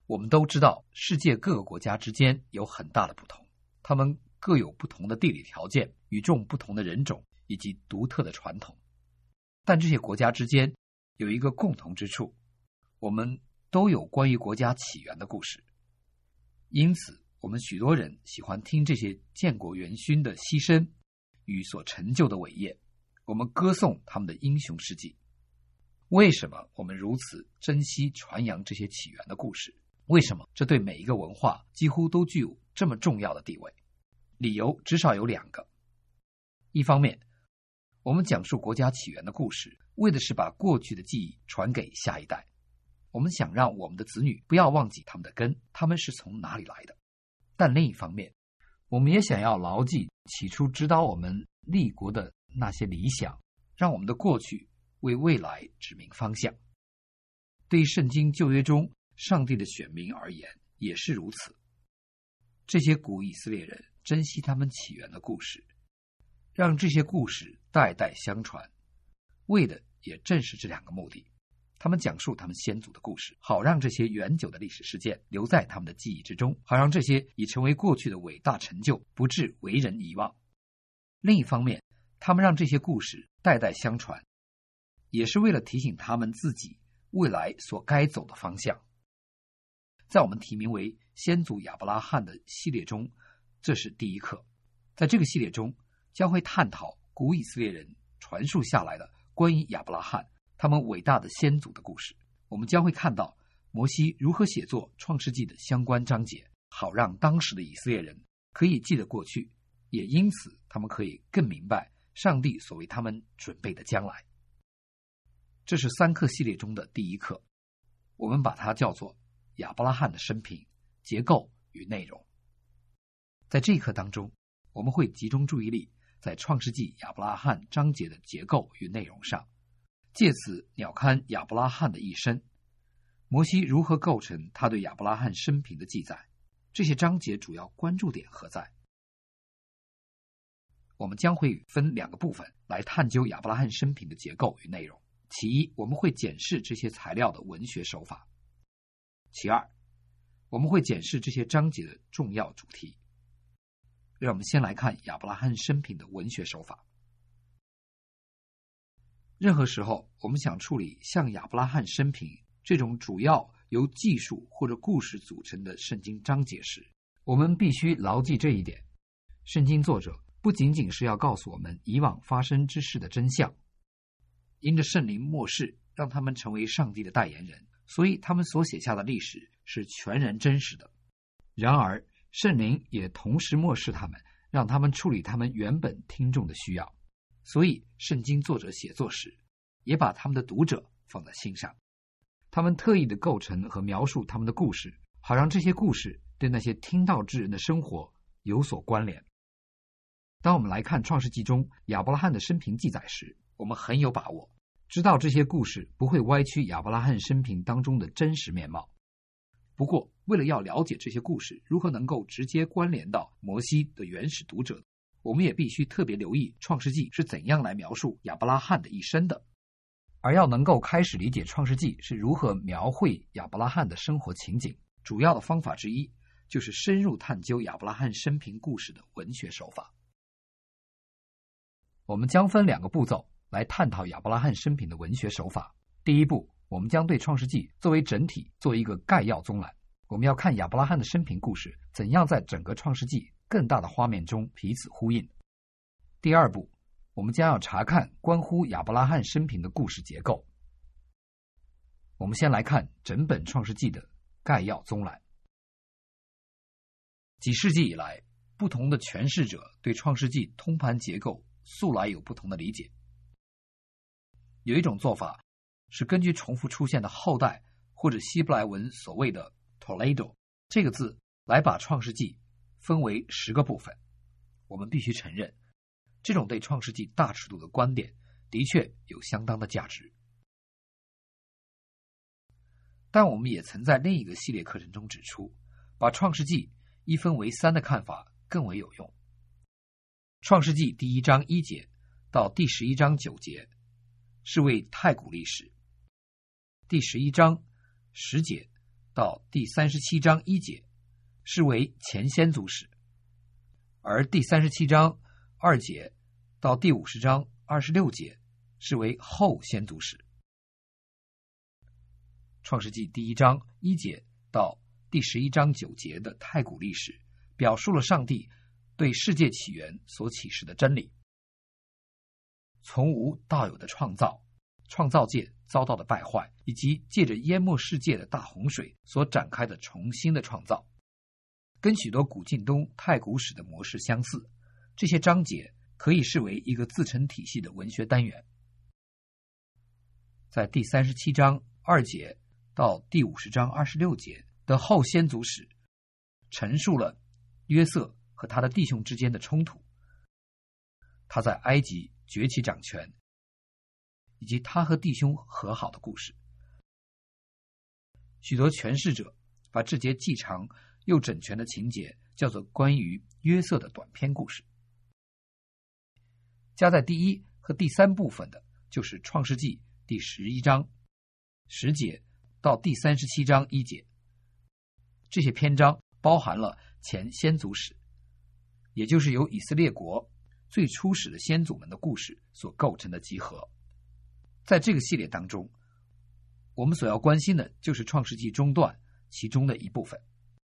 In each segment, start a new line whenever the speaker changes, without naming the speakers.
我们都知道，世界各个国家之间有很大的不同，他们各有不同的地理条件、与众不同的人种以及独特的传统。但这些国家之间有一个共同之处，我们都有关于国家起源的故事。因此，我们许多人喜欢听这些建国元勋的牺牲与所成就的伟业，我们歌颂他们的英雄事迹。为什么我们如此珍惜传扬这些起源的故事？为什么这对每一个文化几乎都具有这么重要的地位？理由至少有2个。一方面，我们讲述国家起源的故事，为的是把过去的记忆传给下一代。我们想让我们的子女不要忘记他们的根，他们是从哪里来的。但另一方面，我们也想要牢记起初指导我们立国的那些理想，让我们的过去为未来指明方向。对于圣经旧约中上帝的选民而言也是如此。这些古以色列人珍惜他们起源的故事，让这些故事代代相传，为的也正是这2个目的。他们讲述他们先祖的故事，好让这些远久的历史事件留在他们的记忆之中，好让这些已成为过去的伟大成就不致为人遗忘。另一方面，他们让这些故事代代相传，也是为了提醒他们自己未来所该走的方向。在我们题名为先祖亚伯拉罕的系列中，这是第1课。在这个系列中，将会探讨古以色列人传述下来的关于亚伯拉罕他们伟大的先祖的故事。我们将会看到摩西如何写作创世纪的相关章节，好让当时的以色列人可以记得过去，也因此他们可以更明白上帝所为他们准备的将来。这是3课系列中的第1课，我们把它叫做亚伯拉罕的生平、结构与内容。在这一课当中，我们会集中注意力在创世纪亚伯拉罕章节的结构与内容上，借此鸟瞰亚伯拉罕的一生，摩西如何构成他对亚伯拉罕生平的记载，这些章节主要关注点何在。我们将会分2个部分来探究亚伯拉罕生平的结构与内容。其一，我们会检视这些材料的文学手法；其二，我们会检视这些章节的重要主题。让我们先来看亚伯拉罕生平的文学手法。任何时候，我们想处理像亚伯拉罕生平这种主要由记述或者故事组成的圣经章节时，我们必须牢记这一点：圣经作者不仅仅是要告诉我们以往发生之事的真相，因着圣灵默示让他们成为上帝的代言人，所以他们所写下的历史是全然真实的。然而圣灵也同时默示他们，让他们处理他们原本听众的需要，所以圣经作者写作时也把他们的读者放在心上。他们特意的构成和描述他们的故事，好让这些故事对那些听到之人的生活有所关联。当我们来看创世纪中亚伯拉罕的生平记载时，我们很有把握知道这些故事不会歪曲亚伯拉罕生平当中的真实面貌。不过为了要了解这些故事如何能够直接关联到摩西的原始读者，我们也必须特别留意创世纪是怎样来描述亚伯拉罕的一生的。而要能够开始理解创世纪是如何描绘亚伯拉罕的生活情景，主要的方法之一就是深入探究亚伯拉罕生平故事的文学手法。我们将分2个步骤来探讨亚伯拉罕生平的文学手法。第一步，我们将对创世纪作为整体做一个概要综览。我们要看亚伯拉罕的生平故事怎样在整个创世纪更大的画面中彼此呼应。第二步，我们将要查看关乎亚伯拉罕生平的故事结构。我们先来看整本创世纪的概要综览。几世纪以来，不同的诠释者对创世纪通盘结构素来有不同的理解。有一种做法是根据重复出现的后代或者希伯来文所谓的 Toledo 这个字来把创世纪分为10个部分。我们必须承认，这种对创世纪大尺度的观点的确有相当的价值。但我们也曾在另一个系列课程中指出，把创世纪一分为3的看法更为有用。创世纪第1章1节到第11章9节是为太古历史，第11章10节到第37章1节是为前先祖史，而第37章2节到第50章26节是为后先祖史。创世纪第1章1节到第11章9节的太古历史表述了上帝对世界起源所启示的真理，从无到有的创造，创造界遭到的败坏，以及借着淹没世界的大洪水所展开的重新的创造，跟许多古近东太古史的模式相似。这些章节可以视为一个自成体系的文学单元。在第37章2节到第50章26节的后先祖史，陈述了约瑟和他的弟兄之间的冲突，他在埃及崛起掌权，以及他和弟兄和好的故事。许多诠释者把这节既长又整全的情节叫做关于约瑟的短篇故事。加在第1和第3部分的就是创世纪第11章10节到第37章1节，这些篇章包含了前先祖史，也就是由以色列国最初始的先祖们的故事所构成的集合。在这个系列当中，我们所要关心的就是创世纪中段其中的一部分。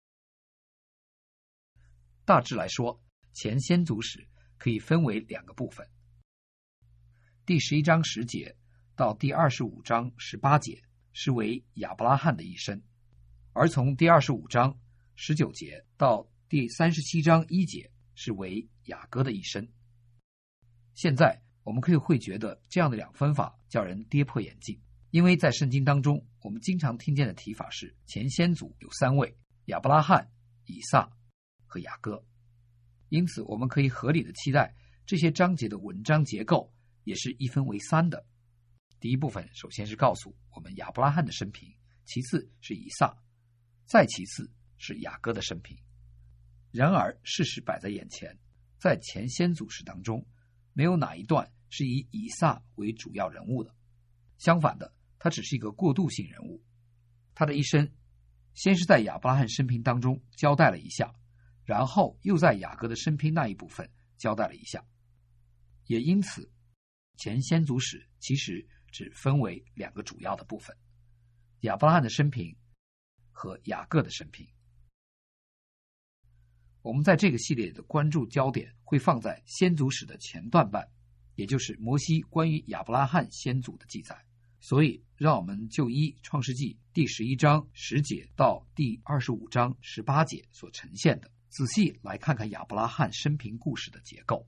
大致来说，前先祖史可以分为2个部分，第11章10节到第25章18节是为亚伯拉罕的一生，而从第25章19节到第37章1节是为雅各的一生。现在我们可以会觉得这样的2分法叫人跌破眼镜，因为在圣经当中我们经常听见的提法是前先祖有3位，亚伯拉罕、以撒和雅各。因此我们可以合理的期待这些章节的文章结构也是一分为3的。第一部分首先是告诉我们亚伯拉罕的生平，其次是以撒，再其次是雅各的生平。然而事实摆在眼前，在前先祖史当中没有哪一段是以以撒为主要人物的，相反的，他只是一个过渡性人物。他的一生先是在亚伯拉罕生平当中交代了一下，然后又在雅各的生平那一部分交代了一下。也因此前先祖史其实只分为2个主要的部分，亚伯拉罕的生平和雅各的生平。我们在这个系列的关注焦点会放在先祖史的前段半，也就是摩西关于亚伯拉罕先祖的记载。所以让我们就依创世纪第11章10节到第25章18节所呈现的，仔细来看看亚伯拉罕生平故事的结构。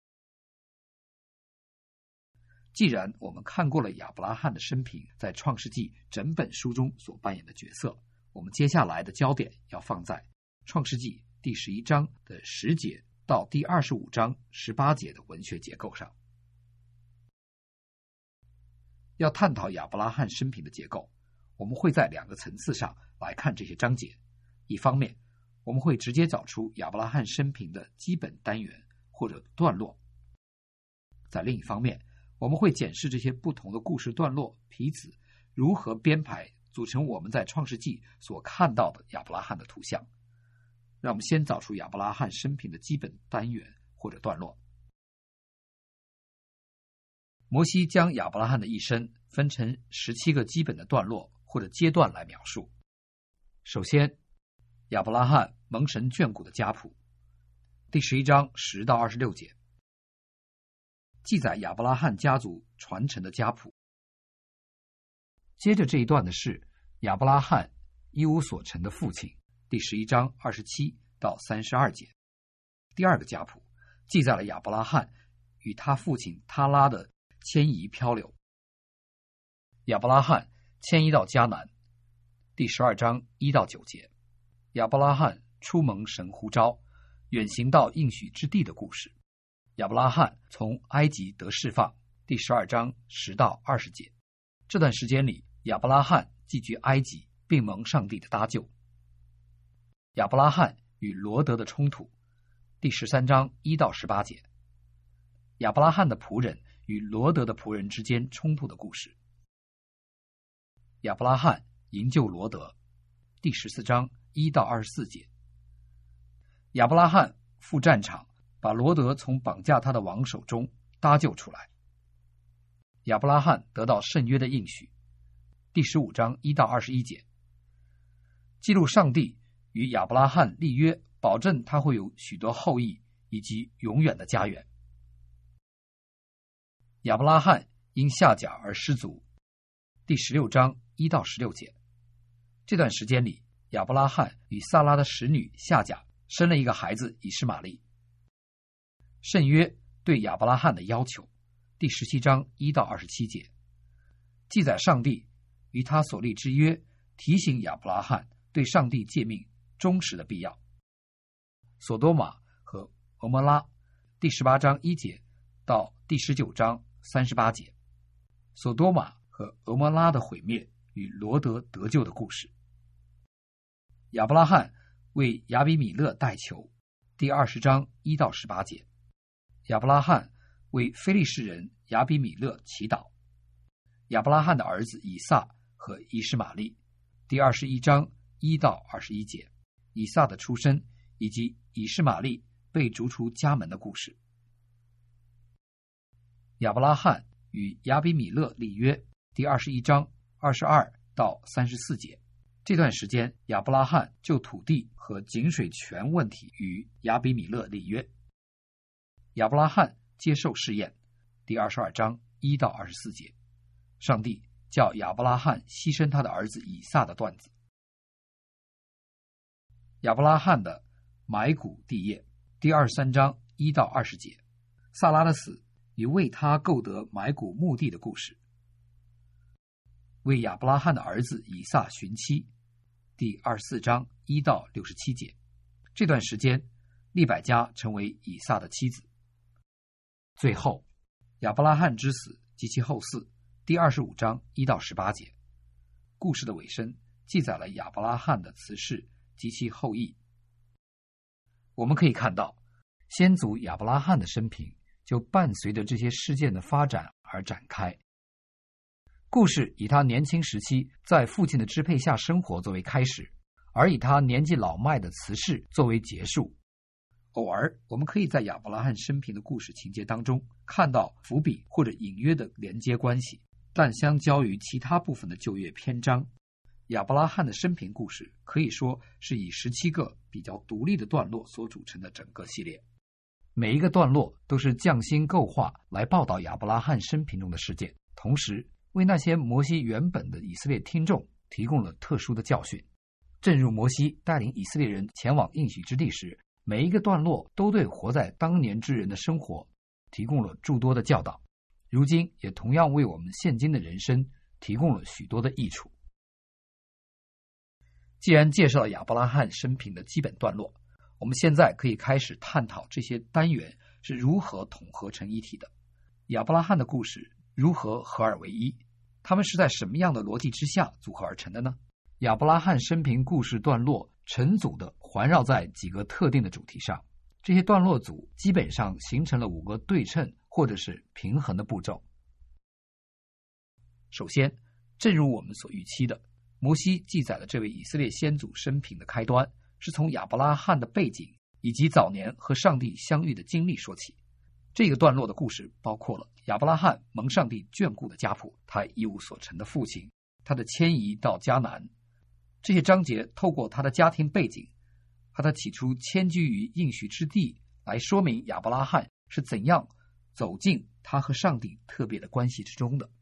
既然我们看过了亚伯拉罕的生平在创世纪整本书中所扮演的角色，我们接下来的焦点要放在创世纪第11章的10节到第25章18节的文学结构上。要探讨亚伯拉罕生平的结构，我们会在2个层次上来看这些章节。一方面，我们会直接找出亚伯拉罕生平的基本单元或者段落；在另一方面，我们会检视这些不同的故事段落彼此如何编排组成我们在创世纪所看到的亚伯拉罕的图像。让我们先找出亚伯拉罕生平的基本单元或者段落。摩西将亚伯拉罕的一生分成17个基本的段落或者阶段来描述。首先，亚伯拉罕蒙神眷顾的家谱，第11章10到26节，记载亚伯拉罕家族传承的家谱。接着这一段的是亚伯拉罕一无所成的父亲，第11章27到32节。第2个家谱记载了亚伯拉罕与他父亲他拉的迁移漂流。亚伯拉罕迁移到迦南，第12章1到9节。亚伯拉罕出蒙神呼召，远行到应许之地的故事。亚伯拉罕从埃及得释放，第12章10到20节。这段时间里，亚伯拉罕寄居埃及，并蒙上帝的搭救。亚伯拉罕与罗德的冲突，第13章1到18节。亚伯拉罕的仆人与罗德的仆人之间冲突的故事。亚伯拉罕营救罗德， 第14章1到24节。亚伯拉罕赴战场，把罗德从绑架他的王手中搭救出来。亚伯拉罕得到圣约的应许，第15章1到21节，记录上帝与亚伯拉罕立约，保证他会有许多后裔以及永远的家园。亚伯拉罕因下甲而失足，第16章1到16节。这段时间里，亚伯拉罕与撒拉的使女下甲生了一个孩子以实玛利。圣约对亚伯拉罕的要求，第17章1到27节，记载上帝与他所立之约，提醒亚伯拉罕对上帝诫命忠实的必要。索多玛和俄摩拉，第18章1节到第19章38节，索多玛和俄摩拉的毁灭与罗德得救的故事。亚伯拉罕为亚比米勒代求，第20章1到18节。亚伯拉罕为非利士人亚比米勒祈祷。亚伯拉罕的儿子以撒和以实玛利，第21章1到21节。以撒的出生以及以实玛利被逐出家门的故事。亚伯拉罕与亚比米勒立约，第21章22到34节。这段时间，亚伯拉罕就土地和井水泉问题与亚比米勒立约。亚伯拉罕接受试验，第22章1到24节。上帝叫亚伯拉罕牺牲他的儿子以撒的段子。亚伯拉罕的埋骨地业，第23章1到20节。撒拉的死与为他购得埋骨墓地的故事。为亚伯拉罕的儿子以撒寻妻，第24章1到67节。这段时间，利百加成为以撒的妻子。最后，亚伯拉罕之死及其后嗣，第25章1到18节。故事的尾声记载了亚伯拉罕的辞世及其后裔。我们可以看到，先祖亚伯拉罕的生平就伴随着这些事件的发展而展开。故事以他年轻时期在父亲的支配下生活作为开始，而以他年纪老迈的辞世作为结束。偶尔我们可以在亚伯拉罕生平的故事情节当中看到伏笔或者隐约的连接关系，但相较于其他部分的旧约篇章，亚伯拉罕的生平故事可以说是以17个比较独立的段落所组成的整个系列。每一个段落都是匠心构画来报道亚伯拉罕生平中的事件，同时为那些摩西原本的以色列听众提供了特殊的教训。正如摩西带领以色列人前往应许之地时，每一个段落都对活在当年之人的生活提供了诸多的教导，如今也同样为我们现今的人生提供了许多的益处。既然介绍了亚伯拉罕生平的基本段落，我们现在可以开始探讨这些单元是如何统合成一体的。亚伯拉罕的故事如何合二为一？他们是在什么样的逻辑之下组合而成的呢？亚伯拉罕生平故事段落成组的环绕在几个特定的主题上，这些段落组基本上形成了5个对称或者是平衡的步骤。首先，正如我们所预期的，摩西记载了这位以色列先祖生平的开端，是从亚伯拉罕的背景以及早年和上帝相遇的经历说起。这个段落的故事包括了亚伯拉罕蒙上帝眷顾的家谱，他一无所成的父亲，他的迁移到迦南。这些章节透过他的家庭背景和他起初迁居于应许之地来说明亚伯拉罕是怎样走进他和上帝特别的关系之中的。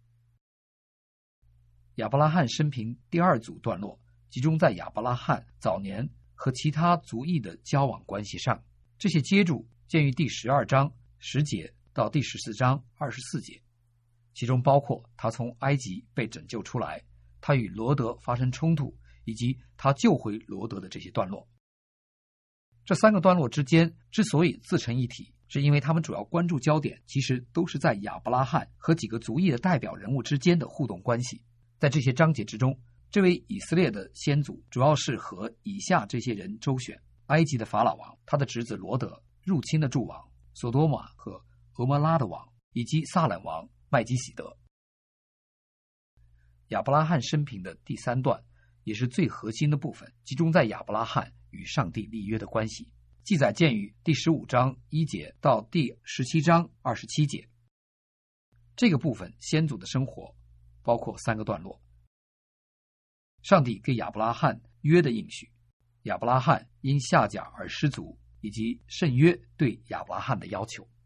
亚伯拉罕生平第2组段落集中在亚伯拉罕早年和其他族裔的交往关系上，这些接触见于第12章10节到第14章24节，其中包括他从埃及被拯救出来，他与罗德发生冲突，以及他救回罗德的这些段落。这3个段落之间之所以自成一体，是因为他们主要关注焦点其实都是在亚伯拉罕和几个族裔的代表人物之间的互动关系。在这些章节之中，这位以色列的先祖主要是和以下这些人周旋：埃及的法老王，他的侄子罗德，入侵的诸王索多玛和俄摩拉的王，以及撒冷王麦基洗德。亚伯拉罕生平的第3段也是最核心的部分，集中在亚伯拉罕与上帝立约的关系，记载见于第15章1节到第17章27节。这个部分先祖的生活包括3个段落：上帝给亚伯拉罕约的应许，亚伯拉罕因下甲而失足，以及圣约对亚伯拉罕的要求。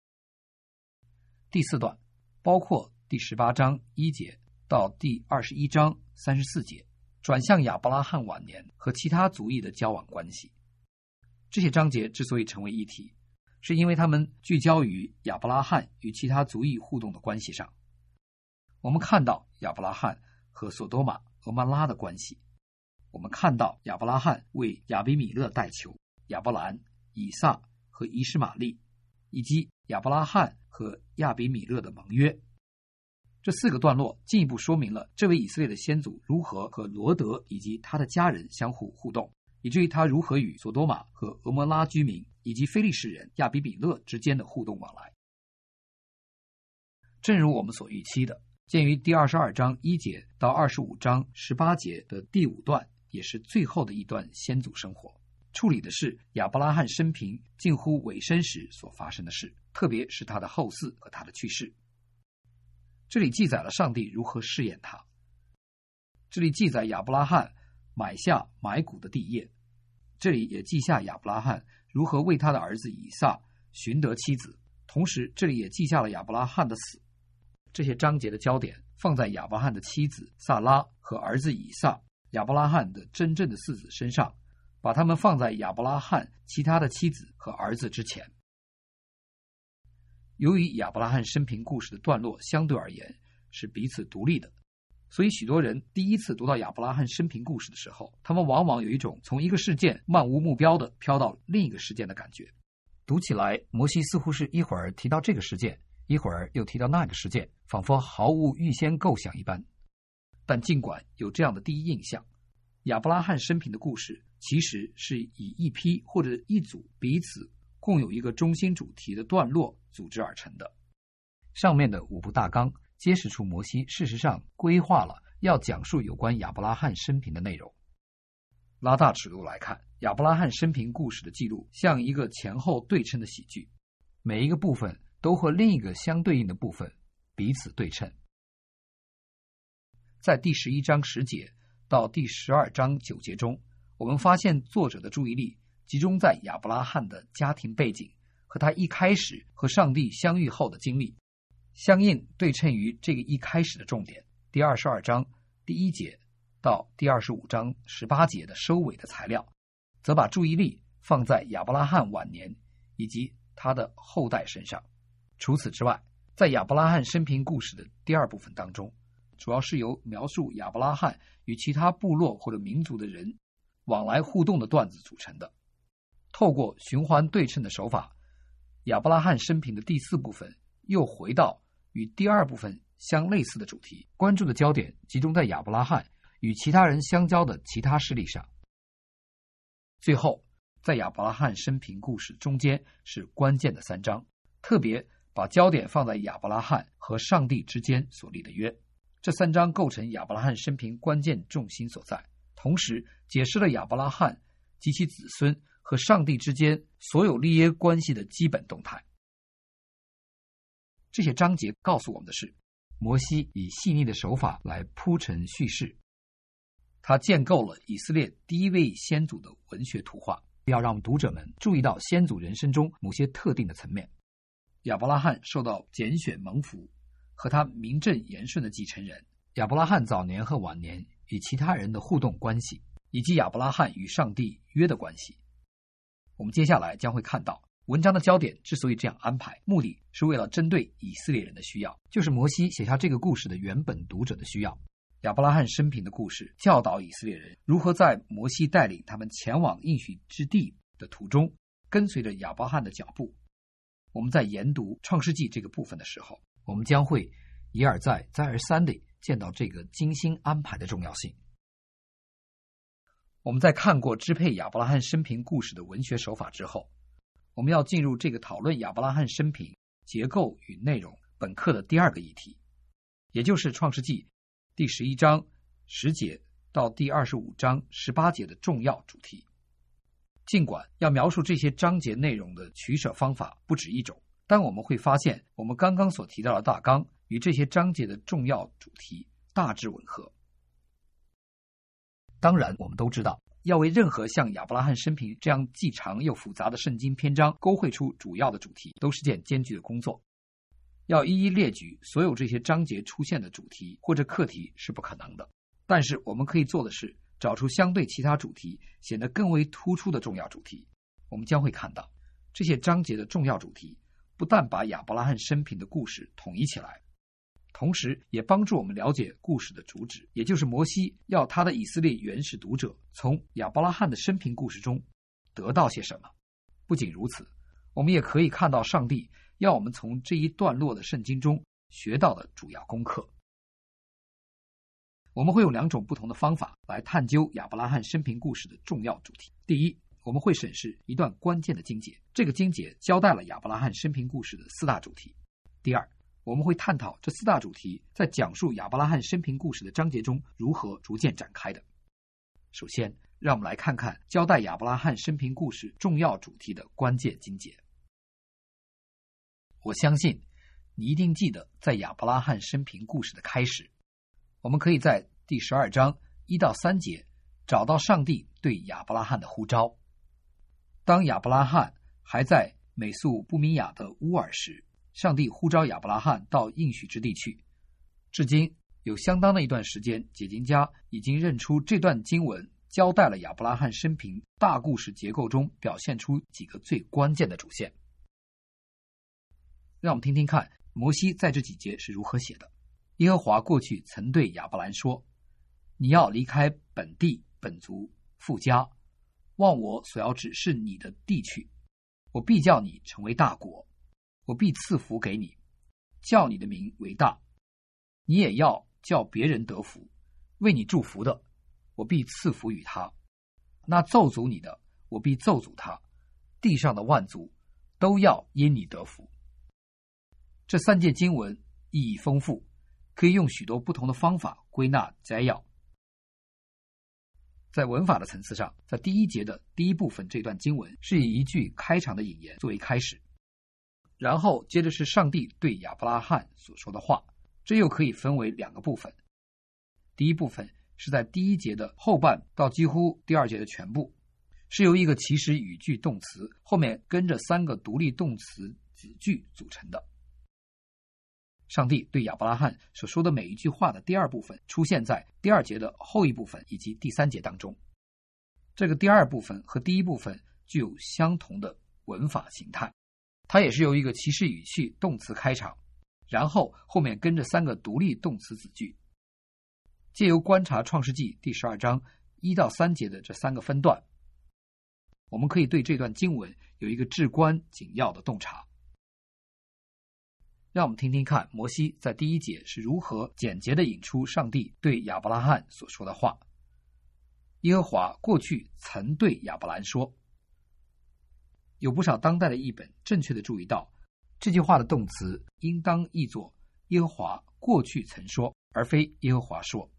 第4段包括第18章1节到第21章34节，转向亚伯拉罕晚年和其他族裔的交往关系。这些章节之所以成为一体，是因为他们聚焦于亚伯拉罕与其他族裔互动的关系上。我们看到亚伯拉罕和索多玛、俄摩拉的关系，我们看到亚伯拉罕为亚比米勒代求，亚伯兰、以撒和以实玛利，以及亚伯拉罕和亚比米勒的盟约。这4个段落进一步说明了这位以色列的先祖如何和罗德以及他的家人相互互动，以至于他如何与索多玛和俄摩拉居民以及非利士人亚比米勒之间的互动往来。正如我们所预期的，鉴于第22章1节到25章18节的第5段也是最后的一段先祖生活，处理的是亚伯拉罕生平近乎尾声时所发生的事，特别是他的后嗣和他的去世。这里记载了上帝如何试验他，这里记载亚伯拉罕买下买谷的地业，这里也记下亚伯拉罕如何为他的儿子以撒寻得妻子，同时这里也记下了亚伯拉罕的死。这些章节的焦点放在亚伯拉罕的妻子萨拉和儿子以撒，亚伯拉罕的真正的嗣子身上，把他们放在亚伯拉罕其他的妻子和儿子之前。由于亚伯拉罕生平故事的段落相对而言是彼此独立的，所以许多人第一次读到亚伯拉罕生平故事的时候，他们往往有一种从一个事件漫无目标的飘到另一个事件的感觉。读起来，摩西似乎是一会儿提到这个事件，一会儿又提到那个事件，仿佛毫无预先构想一般。但尽管有这样的第一印象，亚伯拉罕生平的故事其实是以一批或者一组彼此共有一个中心主题的段落组织而成的。上面的5部大纲揭示出摩西事实上规划了要讲述有关亚伯拉罕生平的内容。拉大尺度来看，亚伯拉罕生平故事的记录像一个前后对称的喜剧，每一个部分都和另一个相对应的部分彼此对称。在第11章10节到第12章9节中，我们发现作者的注意力集中在亚伯拉罕的家庭背景和他一开始和上帝相遇后的经历，相应对称于这个一开始的重点，第22章第1节到第25章18节的收尾的材料，则把注意力放在亚伯拉罕晚年以及他的后代身上。除此之外，在亚伯拉罕生平故事的第2部分当中，主要是由描述亚伯拉罕与其他部落或者民族的人往来互动的段子组成的。透过循环对称的手法，亚伯拉罕生平的第4部分又回到与第2部分相类似的主题，关注的焦点集中在亚伯拉罕与其他人相交的其他事例上。最后，在亚伯拉罕生平故事中间是关键的3章，特别把焦点放在亚伯拉罕和上帝之间所立的约。这3章构成亚伯拉罕生平关键重心所在，同时解释了亚伯拉罕及其子孙和上帝之间所有立约关系的基本动态。这些章节告诉我们的是，摩西以细腻的手法来铺陈叙事，他建构了以色列第一位先祖的文学图画，要让读者们注意到先祖人生中某些特定的层面。亚伯拉罕受到拣选蒙福，和他名正言顺的继承人，亚伯拉罕早年和晚年与其他人的互动关系，以及亚伯拉罕与上帝约的关系。我们接下来将会看到，文章的焦点之所以这样安排，目的是为了针对以色列人的需要，就是摩西写下这个故事的原本读者的需要。亚伯拉罕生平的故事教导以色列人如何在摩西带领他们前往应许之地的途中，跟随着亚伯拉罕的脚步。我们在研读创世纪这个部分的时候，我们将会一而再再而三地见到这个精心安排的重要性。我们在看过支配亚伯拉罕生平故事的文学手法之后，我们要进入这个讨论亚伯拉罕生平结构与内容本课的第2个议题，也就是创世纪第11章10节到第25章18节的重要主题。尽管要描述这些章节内容的取舍方法不止一种，但我们会发现我们刚刚所提到的大纲与这些章节的重要主题大致吻合。当然，我们都知道，要为任何像亚伯拉罕生平这样既长又复杂的圣经篇章勾绘出主要的主题，都是件艰巨的工作。要一一列举所有这些章节出现的主题或者课题是不可能的，但是我们可以做的是找出相对其他主题显得更为突出的重要主题。我们将会看到，这些章节的重要主题不但把亚伯拉罕生平的故事统一起来，同时也帮助我们了解故事的主旨，也就是摩西要他的以色列原始读者从亚伯拉罕的生平故事中得到些什么。不仅如此，我们也可以看到上帝要我们从这一段落的圣经中学到的主要功课。我们会用2种不同的方法来探究亚伯拉罕生平故事的重要主题。第一，我们会审视一段关键的经节，这个经节交代了亚伯拉罕生平故事的4大主题。第二，我们会探讨这4大主题在讲述亚伯拉罕生平故事的章节中如何逐渐展开的。首先，让我们来看看交代亚伯拉罕生平故事重要主题的关键经节。我相信你一定记得，在亚伯拉罕生平故事的开始，我们可以在第12章1到3节找到上帝对亚伯拉罕的呼召。当亚伯拉罕还在美索不米亚的乌尔时，上帝呼召亚伯拉罕到应许之地去。至今有相当的一段时间，解经家已经认出这段经文交代了亚伯拉罕生平大故事结构中表现出几个最关键的主线。让我们听听看摩西在这几节是如何写的。耶和华过去曾对亚伯兰说，你要离开本地本族父家，往我所要指示你的地去，我必叫你成为大国，我必赐福给你，叫你的名为大，你也要叫别人得福，为你祝福的，我必赐福于他，那咒诅你的，我必咒诅他，地上的万族都要因你得福。这3节经文意义丰富，可以用许多不同的方法归纳摘要。在文法的层次上，在第1节的第一部分，这段经文是以一句开场的引言作为开始，然后接着是上帝对亚伯拉罕所说的话，这又可以分为2个部分。第一部分是在第1节的后半到几乎第2节的全部，是由一个祈使语句动词后面跟着3个独立动词子句组成的。上帝对亚伯拉罕所说的每一句话的第2部分出现在第2节的后一部分以及第3节当中。这个第2部分和第1部分具有相同的文法形态，它也是由一个祈使语句动词开场，然后后面跟着3个独立动词子句。借由观察创世纪第12章1到3节的这3个分段，我们可以对这段经文有一个至关紧要的洞察。让我们听听看摩西在第1节是如何简洁地引出上帝对亚伯拉罕所说的话。耶和华过去曾对亚伯兰说。有不少当代的译本正确地注意到，这句话的动词应当译作耶和华过去曾说，而非耶和华说。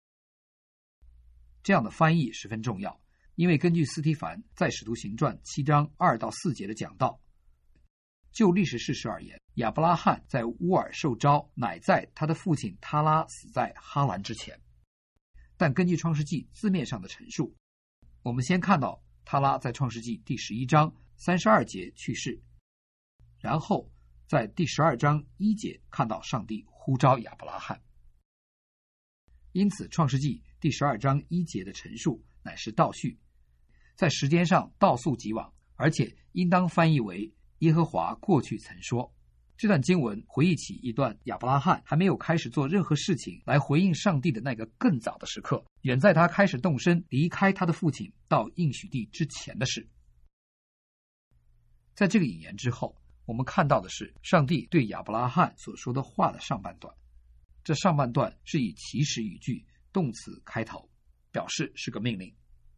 这样的翻译十分重要，因为根据斯提凡在使徒行传7章2到4节的讲道，就历史事实而言，亚伯拉罕在乌尔受召，乃在他的父亲他拉死在哈兰之前。但根据创世纪字面上的陈述，我们先看到他拉在创世纪第11章32节去世，然后在第12章1节看到上帝呼召亚伯拉罕。因此创世纪第12章1节的陈述乃是倒叙，在时间上倒溯即往，而且应当翻译为耶和华过去曾说。这段经文回忆起一段亚伯拉罕还没有开始做任何事情来回应上帝的那个更早的时刻，远在他开始动身离开他的父亲到应许地之前的事。在这个引言之后，我们看到的是上帝对亚伯拉罕所说的话的上半段。这上半段是以祈使语句动词开头，表示是个命令。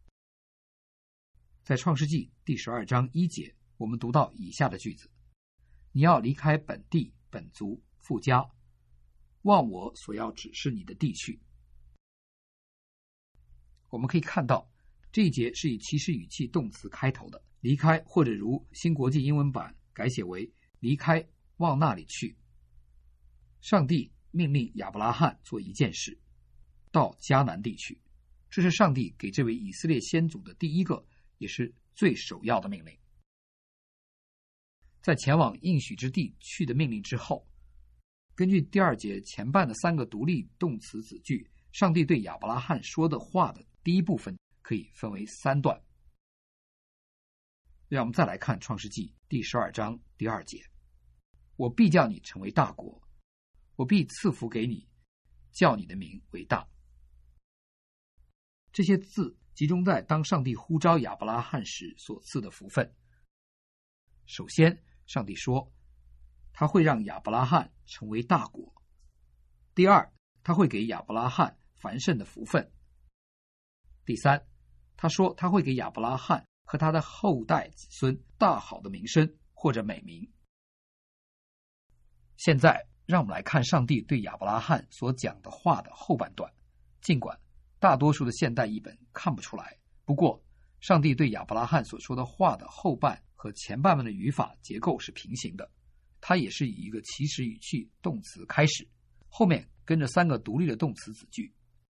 在创世纪第12章1节，我们读到以下的句子：你要离开本地本族父家，往我所要指示你的地去。 我们可以看到这一节是以祈使语气动词开头的，离开，或者如新国际英文版改写为离开，往那里去。上帝命令亚伯拉罕做一件事，到迦南地去。这是上帝给这位以色列先祖的第一个也是最首要的命令。在前往应许之地去的命令之后，根据第2节前半的3个独立动词子句，上帝对亚伯拉罕说的话的第一部分可以分为3段。让我们再来看创世纪第12章第2节，我必叫你成为大国，我必赐福给你，叫你的名为大。这些字集中在当上帝呼召亚伯拉罕时所赐的福分。首先，上帝说他会让亚伯拉罕成为大国。第二，他会给亚伯拉罕繁盛的福分。第三，他说他会给亚伯拉罕和他的后代子孙大好的名声或者美名。现在让我们来看上帝对亚伯拉罕所讲的话的后半段。尽管大多数的现代译本看不出来，不过上帝对亚伯拉罕所说的话的后半和前半段的语法结构是平行的，它也是以一个祈使语气动词开始，后面跟着3个独立的动词子句。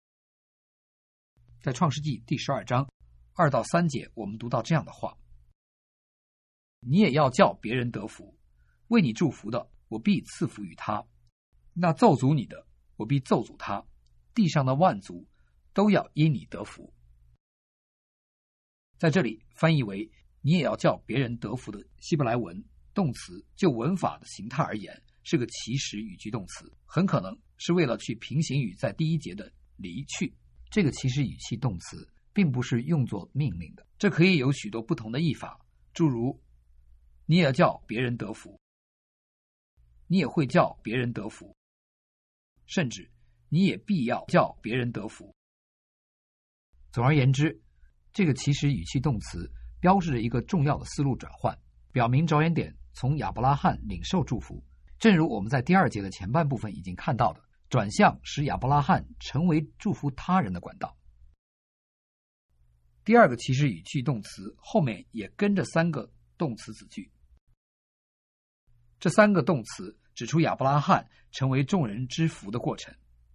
在创世纪第12章2到3节，我们读到这样的话：你也要叫别人得福，为你祝福的，我必赐福于他；那咒诅你的，我必咒诅他。地上的万族都要因你得福。在这里翻译为你也要叫别人得福的希伯来文动词，就文法的形态而言是个祈使语句动词，很可能是为了去平行于在第1节的离去。这个祈使语气动词并不是用作命令的，这可以有许多不同的译法，诸如你也叫别人得福，你也会叫别人得福，甚至你也必要叫别人得福。总而言之，这个祈使语气动词标志着一个重要的思路转换，表明着眼点从亚伯拉罕领受祝福，正如我们在第2节的前半部分已经看到的，转向使亚伯拉罕成为祝福他人的管道。第2个祈使语气动词后面也跟着3个动词子句，这3个动词指出亚伯拉罕成为众人之福的过程。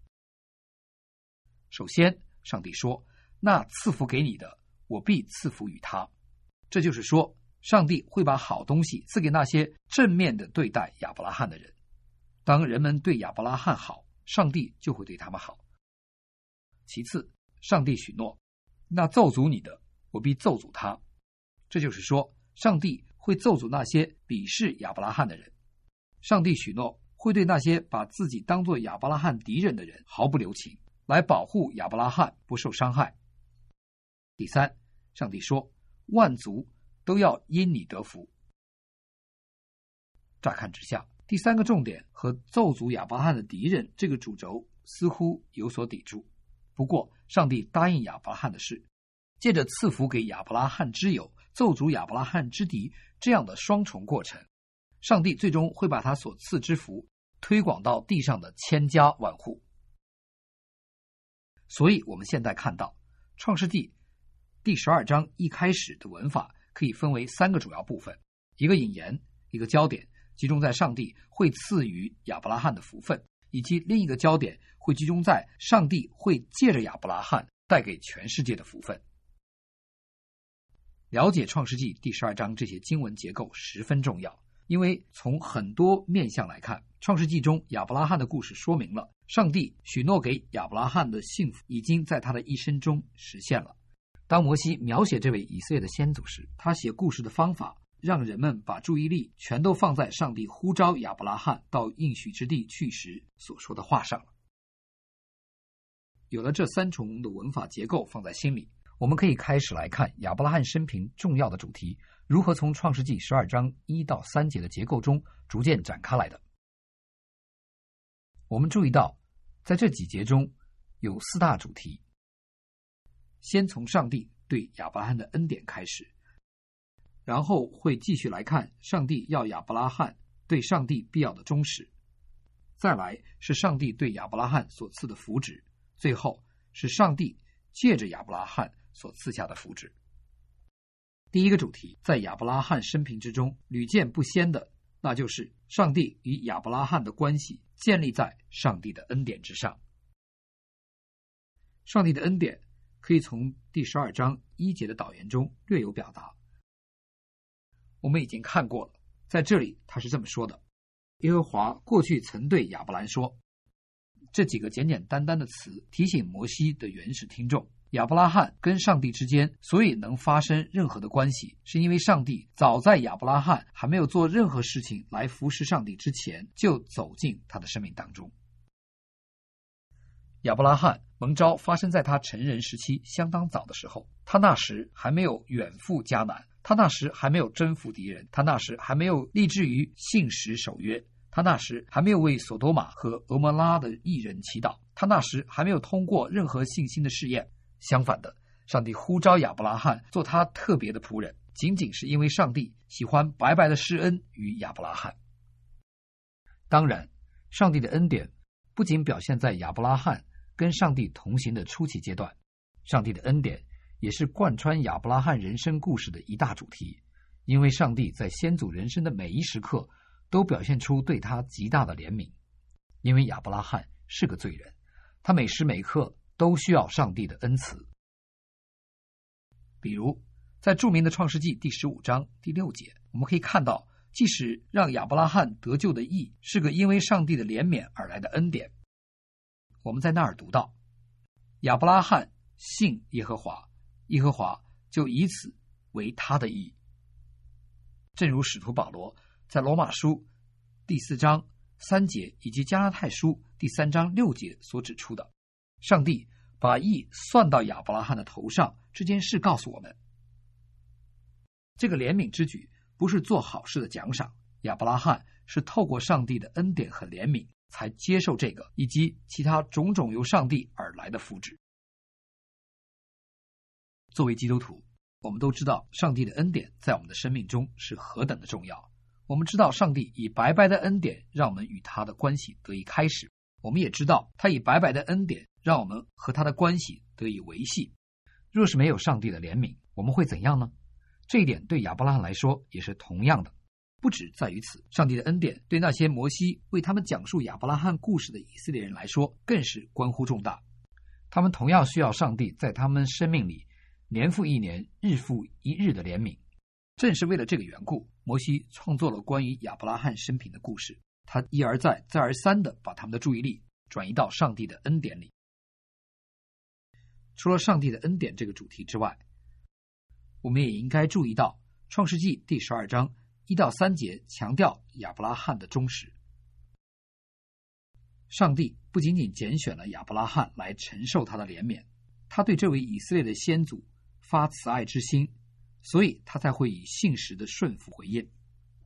首先，上帝说，那赐福给你的，我必赐福于他。这就是说，上帝会把好东西赐给那些正面的对待亚伯拉罕的人。当人们对亚伯拉罕好，上帝就会对他们好。其次，上帝许诺，那咒诅你的，我必咒诅他。这就是说，上帝会咒诅那些鄙视亚伯拉罕的人。上帝许诺会对那些把自己当作亚伯拉罕敌人的人毫不留情，来保护亚伯拉罕不受伤害。第三，上帝说，万族都要因你得福。乍看之下，第3个重点和咒诅亚伯拉罕的敌人这个主轴似乎有所抵触。不过，上帝答应亚伯拉罕的事，借着赐福给亚伯拉罕之友，咒诅亚伯拉罕之敌这样的双重过程，上帝最终会把他所赐之福推广到地上的千家万户。所以我们现在看到创世纪第12章一开始的文法可以分为3个主要部分，一个引言，一个焦点集中在上帝会赐予亚伯拉罕的福分，以及另一个焦点会集中在上帝会借着亚伯拉罕带给全世界的福分。了解创世纪第12章这些经文结构十分重要，因为从很多面向来看，创世纪中亚伯拉罕的故事说明了上帝许诺给亚伯拉罕的幸福已经在他的一生中实现了。当摩西描写这位以色列的先祖时，他写故事的方法让人们把注意力全都放在上帝呼召亚伯拉罕到应许之地去时所说的话上了。有了这3重的文法结构放在心里，我们可以开始来看亚伯拉罕生平重要的主题如何从创世纪12章1到3节的结构中逐渐展开来的。我们注意到在这几节中有4大主题，先从上帝对亚伯拉罕的恩典开始，然后会继续来看上帝要亚伯拉罕对上帝必要的忠实，再来是上帝对亚伯拉罕所赐的福祉，最后是上帝借着亚伯拉罕所赐下的福祉。第一个主题在亚伯拉罕生平之中屡见不鲜的，那就是上帝与亚伯拉罕的关系建立在上帝的恩典之上。上帝的恩典可以从第12章1节的导言中略有表达。我们已经看过了，在这里他是这么说的：耶和华过去曾对亚伯兰说。这几个简简单单的词提醒摩西的原始听众，亚伯拉罕跟上帝之间所以能发生任何的关系，是因为上帝早在亚伯拉罕还没有做任何事情来服侍上帝之前，就走进他的生命当中。亚伯拉罕蒙召发生在他成人时期相当早的时候，他那时还没有远赴迦南，他那时还没有征服敌人，他那时还没有立志于信实守约，他那时还没有为索多玛和俄摩拉的义人祈祷，他那时还没有通过任何信心的试验。相反的，上帝呼召亚伯拉罕做他特别的仆人，仅仅是因为上帝喜欢白白的施恩于亚伯拉罕。当然，上帝的恩典不仅表现在亚伯拉罕跟上帝同行的初期阶段，上帝的恩典也是贯穿亚伯拉罕人生故事的一大主题，因为上帝在先祖人生的每一时刻都表现出对他极大的怜悯。因为亚伯拉罕是个罪人，他每时每刻都需要上帝的恩慈。比如在著名的创世纪第15章第6节，我们可以看到，即使让亚伯拉罕得救的义是个因为上帝的怜悯而来的恩典。我们在那儿读到，亚伯拉罕信耶和华，耶和华就以此为他的义。正如使徒保罗在罗马书第4章3节以及加拉太书第3章6节所指出的，上帝把义算到亚伯拉罕的头上这件事告诉我们，这个怜悯之举不是做好事的奖赏，亚伯拉罕是透过上帝的恩典和怜悯才接受这个以及其他种种由上帝而来的福祉。作为基督徒，我们都知道上帝的恩典在我们的生命中是何等的重要。我们知道上帝以白白的恩典让我们与他的关系得以开始，我们也知道他以白白的恩典让我们和他的关系得以维系。若是没有上帝的怜悯，我们会怎样呢？这一点对亚伯拉罕来说也是同样的。不止在于此，上帝的恩典对那些摩西为他们讲述亚伯拉罕故事的以色列人来说更是关乎重大。他们同样需要上帝在他们生命里年复一年、日复一日的怜悯。正是为了这个缘故，摩西创作了关于亚伯拉罕生平的故事，他一而再、再而三地把他们的注意力转移到上帝的恩典里。除了上帝的恩典这个主题之外，我们也应该注意到创世纪第12章1到3节强调亚伯拉罕的忠实。上帝不仅仅拣选了亚伯拉罕来承受他的怜悯，他对这位以色列的先祖发慈爱之心，所以他才会以信实的顺服回应。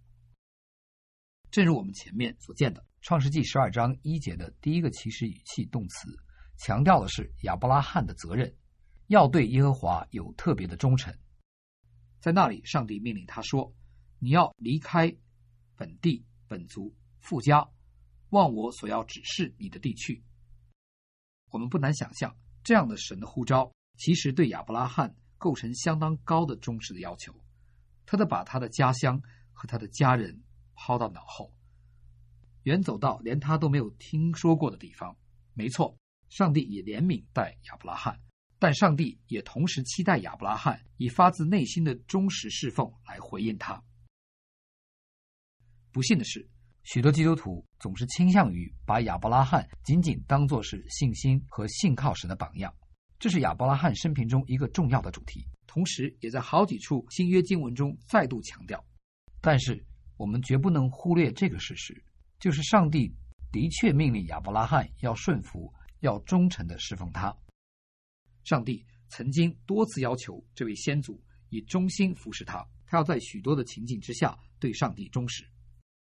正如我们前面所见的，创世纪12章1节的第一个祈使语气动词强调的是亚伯拉罕的责任，要对耶和华有特别的忠诚。在那里，上帝命令他说，你要离开本地本族父家，往我所要指示你的地去。我们不难想象，这样的神的呼召其实对亚伯拉罕构成相当高的忠实的要求。他得把他的家乡和他的家人抛到脑后，远走到连他都没有听说过的地方。没错，上帝也怜悯待亚伯拉罕，但上帝也同时期待亚伯拉罕以发自内心的忠实侍奉来回应他。不幸的是，许多基督徒总是倾向于把亚伯拉罕仅仅当作是信心和信靠神的榜样，这是亚伯拉罕生平中一个重要的主题，同时也在好几处新约经文中再度强调。但是我们绝不能忽略这个事实，就是上帝的确命令亚伯拉罕要顺服，要忠诚地侍奉他。上帝曾经多次要求这位先祖以忠心服侍他，他要在许多的情境之下对上帝忠实。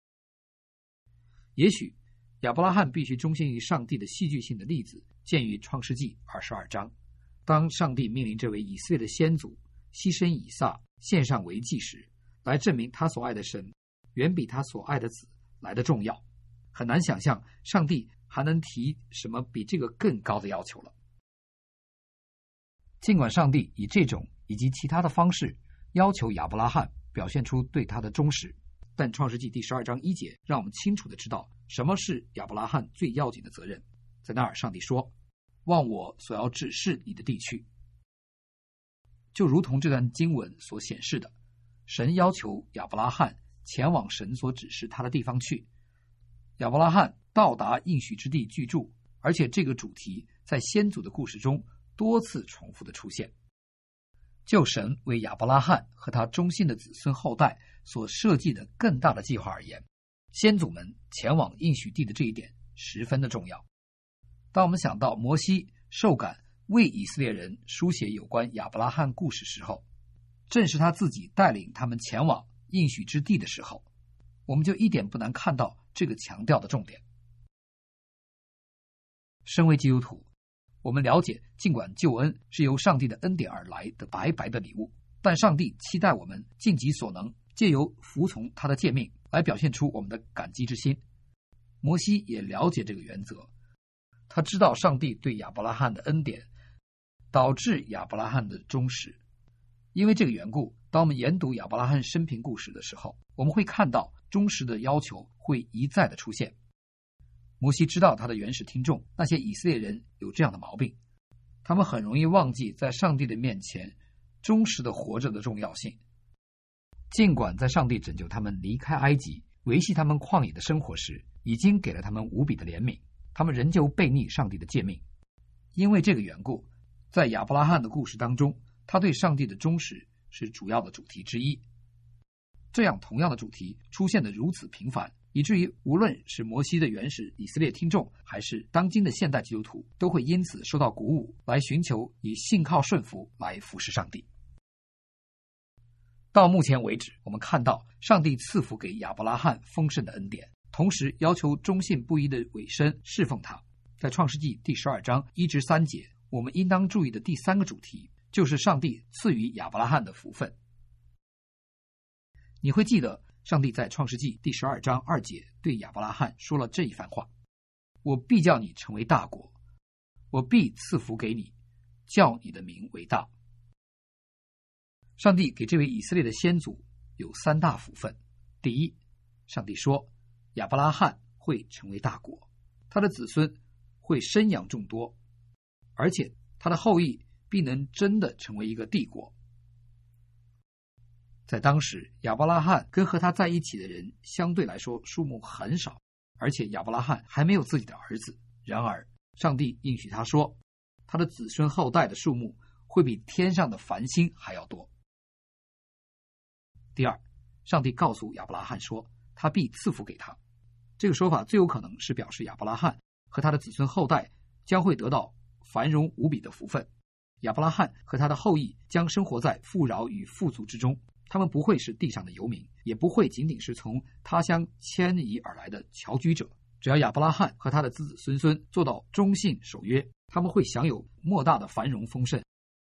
也许亚伯拉罕必须忠心于上帝的戏剧性的例子见于创世纪22章，当上帝命令这位以色列的先祖牺牲以撒献上为祭时，来证明他所爱的神远比他所爱的子来得重要。很难想象上帝还能提什么比这个更高的要求了。 尽管上帝以这种以及其他的方式要求亚伯拉罕表现出对他的忠实，但创世纪第12章1节让我们清楚地知道什么是亚伯拉罕最要紧的责任。在那儿，上帝说：往我所要指示你的地去。就如同这段经文所显示的，神要求亚伯拉罕前往神所指示他的地方去。亚伯拉罕到达应许之地居住，而且这个主题在先祖的故事中多次重复的出现。就神为亚伯拉罕和他忠信的子孙后代所设计的更大的计划而言，先祖们前往应许地的这一点十分的重要。当我们想到摩西受感为以色列人书写有关亚伯拉罕故事时候，正是他自己带领他们前往应许之地的时候，我们就一点不难看到这个强调的重点。身为基督徒，我们了解，尽管救恩是由上帝的恩典而来的白白的礼物，但上帝期待我们尽己所能，借由服从他的诫命来表现出我们的感激之心。摩西也了解这个原则，他知道上帝对亚伯拉罕的恩典导致亚伯拉罕的忠实。因为这个缘故，当我们研读亚伯拉罕生平故事的时候，我们会看到忠实的要求会一再的出现。摩西知道他的原始听众那些以色列人有这样的毛病，他们很容易忘记在上帝的面前忠实的活着的重要性。尽管在上帝拯救他们离开埃及，维系他们旷野的生活时已经给了他们无比的怜悯，他们仍旧背逆上帝的诫命。因为这个缘故，在亚伯拉罕的故事当中，他对上帝的忠实是主要的主题之一。这样同样的主题出现得如此频繁，以至于无论是摩西的原始以色列听众，还是当今的现代基督徒，都会因此受到鼓舞，来寻求以信靠顺服来服侍上帝。到目前为止，我们看到上帝赐福给亚伯拉罕丰盛的恩典，同时要求忠信不移的委身侍奉他。在创世纪第12章1至3节，我们应当注意的第三个主题就是上帝赐予亚伯拉罕的福分。你会记得上帝在创世纪第12章2节对亚伯拉罕说了这一番话：我必叫你成为大国，我必赐福给你，叫你的名为大。上帝给这位以色列的先祖有三大福分。第一，上帝说亚伯拉罕会成为大国，他的子孙会生养众多，而且他的后裔必能真的成为一个帝国。在当时，亚伯拉罕跟和他在一起的人相对来说数目很少，而且亚伯拉罕还没有自己的儿子。然而上帝应许他说，他的子孙后代的数目会比天上的繁星还要多。第二，上帝告诉亚伯拉罕说，他必赐福给他。这个说法最有可能是表示亚伯拉罕和他的子孙后代将会得到繁荣无比的福分。亚伯拉罕和他的后裔将生活在富饶与富足之中，他们不会是地上的游民，也不会仅仅是从他乡迁移而来的侨居者。只要亚伯拉罕和他的子子孙孙做到忠信守约，他们会享有莫大的繁荣丰盛。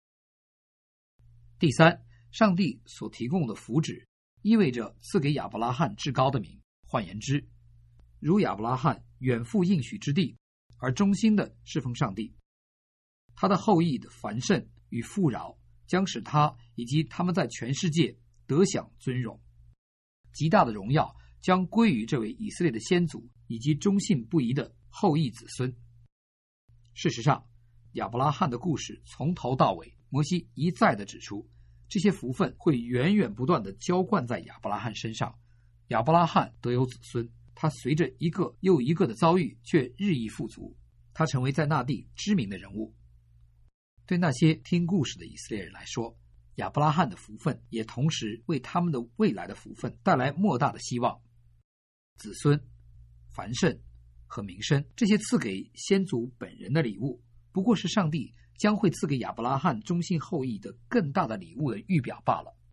第三，上帝所提供的福祉意味着赐给亚伯拉罕至高的名。换言之，如亚伯拉罕远赴应许之地而忠心的侍奉上帝，他的后裔的繁盛与富饶将使他以及他们在全世界得享尊荣。极大的荣耀将归于这位以色列的先祖以及忠信不移的后裔子孙。事实上，亚伯拉罕的故事从头到尾，摩西一再地指出，这些福分会源源不断地浇灌在亚伯拉罕身上。亚伯拉罕得有子孙，他随着一个又一个的遭遇却日益富足，他成为在那地知名的人物。对那些听故事的以色列人来说，亚伯拉罕的福分也同时为他们的未来的福分带来莫大的希望。子孙、繁盛和名声，这些赐给先祖本人的礼物，不过是上帝将会赐给亚伯拉罕忠信后裔的更大的礼物的预表罢了。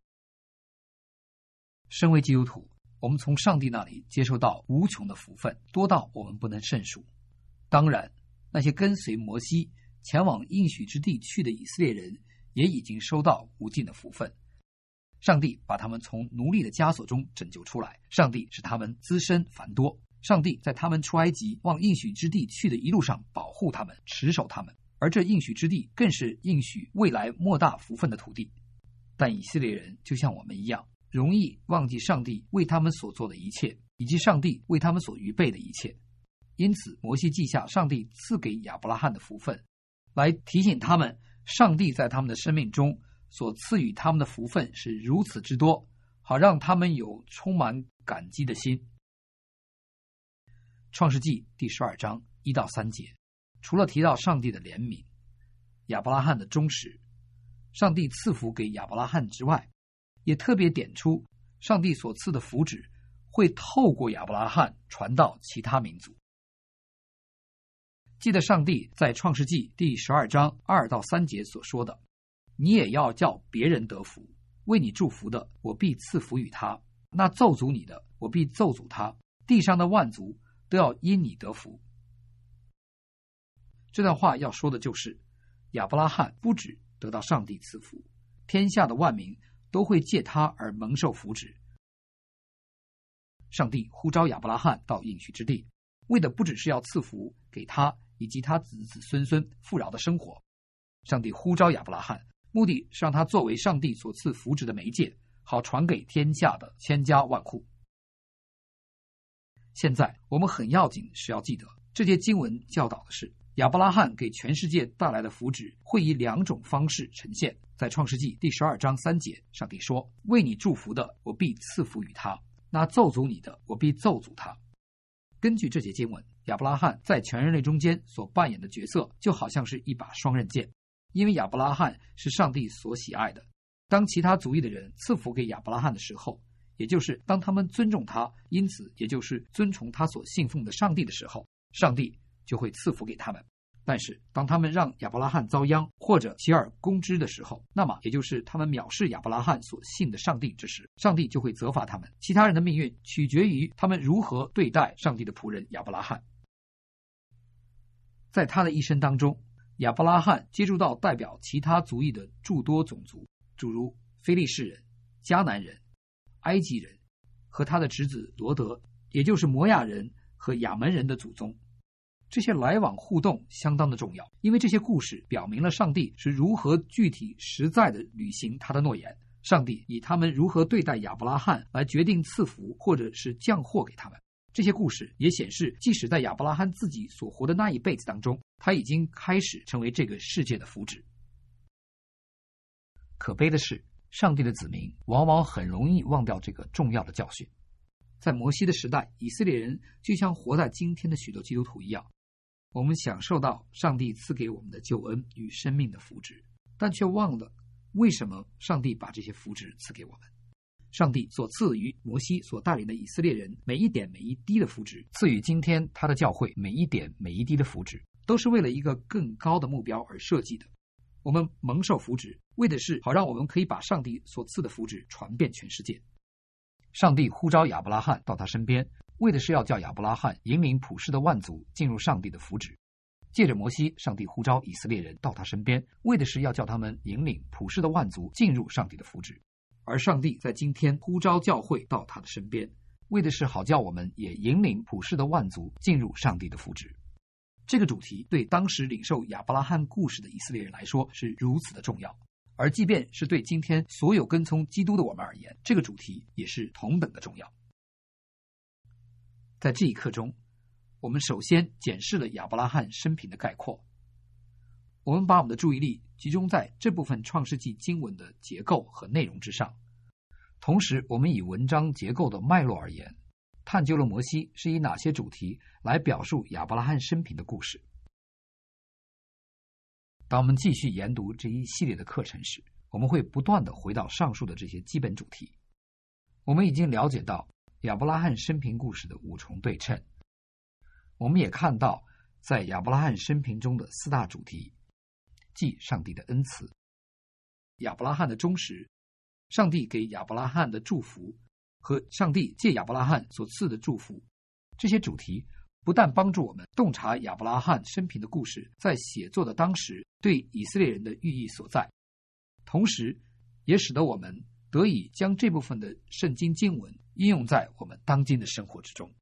身为基督徒，我们从上帝那里接受到无穷的福分，多到我们不能胜数。当然，那些跟随摩西前往应许之地去的以色列人也已经收到无尽的福分。上帝把他们从奴隶的枷锁中拯救出来，上帝使他们滋生繁多，上帝在他们出埃及往应许之地去的一路上保护他们，持守他们。 而这应许之地更是应许未来莫大福分的土地。但以色列人就像我们一样，容易忘记上帝为他们所做的一切，以及上帝为他们所预备的一切。因此摩西记下上帝赐给亚伯拉罕的福分，来提醒他们上帝在他们的生命中所赐予他们的福分是如此之多，好让他们有充满感激的心。创世纪第12章1到3节，除了提到上帝的怜悯、亚伯拉罕的忠实、上帝赐福给亚伯拉罕之外，也特别点出上帝所赐的福祉会透过亚伯拉罕传到其他民族。记得上帝在创世纪第12章2到3节所说的，你也要叫别人得福，为你祝福的，我必赐福于他；那咒诅你的，我必咒诅他。地上的万族都要因你得福。这段话要说的就是亚伯拉罕不只得到上帝赐福，天下的万民都会借他而蒙受福祉。上帝呼召亚伯拉罕到应许之地，为的不只是要赐福给他以及他子子孙孙富饶的生活。上帝呼召亚伯拉罕，目的是让他作为上帝所赐福祉的媒介，好传给天下的千家万户。现在我们很要紧是要记得，这些经文教导的是亚伯拉罕给全世界带来的福祉会以2种方式呈现。在创世纪第12章3节，上帝说，为你祝福的，我必赐福于他；那咒诅你的，我必咒诅他。根据这些经文，亚伯拉罕在全人类中间所扮演的角色就好像是一把双刃剑，因为亚伯拉罕是上帝所喜爱的。当其他族裔的人赐福给亚伯拉罕的时候，也就是当他们尊重他，因此也就是尊崇他所信奉的上帝的时候，上帝就会赐福给他们。但是当他们让亚伯拉罕遭殃或者起而攻之的时候，那么也就是他们藐视亚伯拉罕所信的上帝之时，上帝就会责罚他们。其他人的命运取决于他们如何对待上帝的仆人亚伯拉罕。在他的一生当中，亚伯拉罕接触到代表其他族裔的诸多种族，诸如非利士人、迦南人、埃及人和他的侄子罗德，也就是摩亚人和亚门人的祖宗。这些来往互动相当的重要，因为这些故事表明了上帝是如何具体实在的履行他的诺言。上帝以他们如何对待亚伯拉罕来决定赐福或者是降祸给他们。这些故事也显示，即使在亚伯拉罕自己所活的那一辈子当中，他已经开始成为这个世界的福祉。可悲的是，上帝的子民往往很容易忘掉这个重要的教训。在摩西的时代，以色列人就像活在今天的许多基督徒一样，我们享受到上帝赐给我们的救恩与生命的福祉，但却忘了为什么上帝把这些福祉赐给我们。上帝所赐予摩西所带领的以色列人每一点每一滴的福祉，赐予今天他的教会每一点每一滴的福祉，都是为了一个更高的目标而设计的。我们蒙受福祉，为的是好让我们可以把上帝所赐的福祉传遍全世界。上帝呼召亚伯拉罕到他身边，为的是要叫亚伯拉罕引领普世的万族进入上帝的福祉。借着摩西，上帝呼召以色列人到他身边，为的是要叫他们引领普世的万族进入上帝的福祉。而上帝在今天呼召教会到他的身边，为的是好叫我们也引领普世的万族进入上帝的福祉。这个主题对当时领受亚伯拉罕故事的以色列人来说是如此的重要，而即便是对今天所有跟从基督的我们而言，这个主题也是同等的重要。在这一课中，我们首先检视了亚伯拉罕生平的概括，我们把我们的注意力集中在这部分创世纪经文的结构和内容之上，同时我们以文章结构的脉络而言，探究了摩西是以哪些主题来表述亚伯拉罕生平的故事。当我们继续研读这一系列的课程时，我们会不断地回到上述的这些基本主题。我们已经了解到亚伯拉罕生平故事的5重对称，我们也看到在亚伯拉罕生平中的4大主题，即上帝的恩慈、亚伯拉罕的忠实、上帝给亚伯拉罕的祝福和上帝借亚伯拉罕所赐的祝福。这些主题不但帮助我们洞察亚伯拉罕生平的故事在写作的当时对以色列人的寓意所在，同时也使得我们得以将这部分的圣经经文应用在我们当今的生活之中。